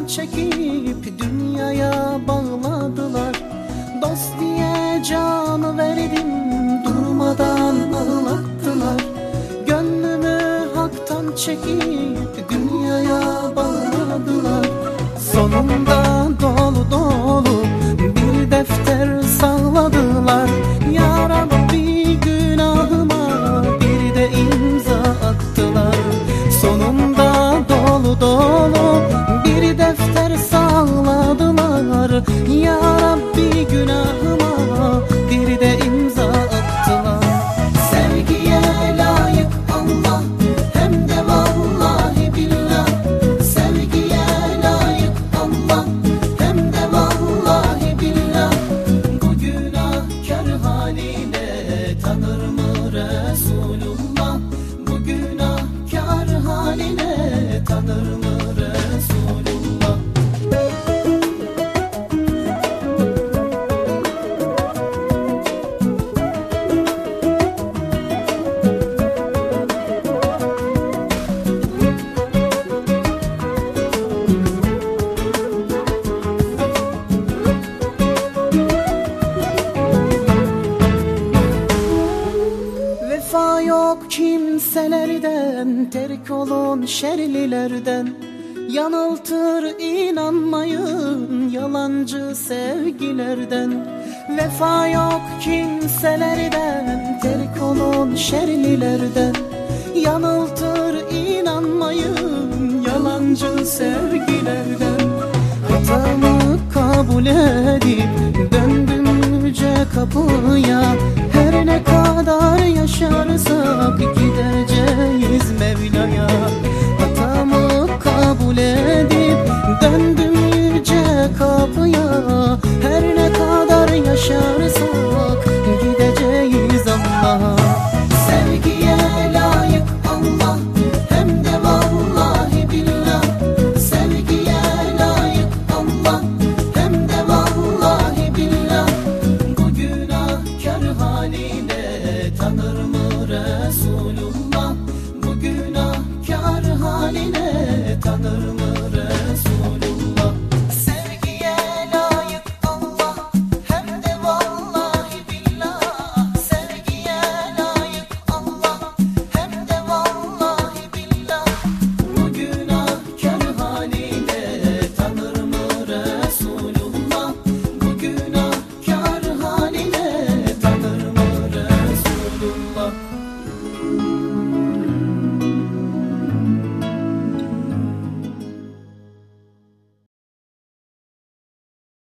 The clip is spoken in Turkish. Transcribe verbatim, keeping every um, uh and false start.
çekip dünyaya bağladılar. Dost diye canı verdim, durmadan ağlattılar. Gönlümü haktan çekip dünyaya bağladılar. Sonunda dolu dolu bir defter sağladılar. Ya Rabbi günahıma bir de imza attılar. Sonunda dolu dolu bir defter sağladılar. Ya Rabbi günahıma bir de imza attılar. Sevgiye layık Allah, hem de vallahi billah. Sevgiye layık Allah, hem de vallahi billah. Bu günahkar haline tanır mı Resulullah? Bu günahkar haline tanır mı Resulullah? Vefa yok kimselerden, terk olun şerlilerden. Yanıltır inanmayın yalancı sevgilerden. Vefa yok kimselerden, terk olun şerlilerden. Yanıltır inanmayın yalancı sevgilerden. Hatamı kabul edip döndüm yüce kapıya. Her ne kadar yaşarsak gideceğiz Mevla'ya. Hatamı kabul edip